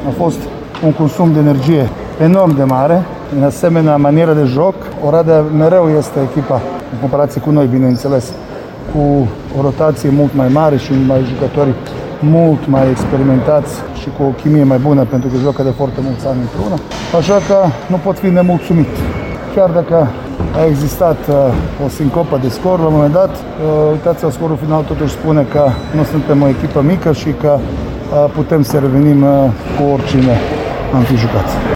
A fost un consum de energie enorm de mare, în asemenea manieră de joc. Oradea mereu este echipa, în comparație cu noi, bineînțeles, cu o rotație mult mai mare și mai jucători mult mai experimentați și cu o chimie mai bună, pentru că joacă de foarte mulți ani împreună. Așa că nu pot fi nemulțumit. Chiar dacă a existat o sincopă de scor la un moment dat, uitați-vă, scorul final totuși spune că nu suntem o echipă mică și că putem să revenim cu oricine am fi jucat.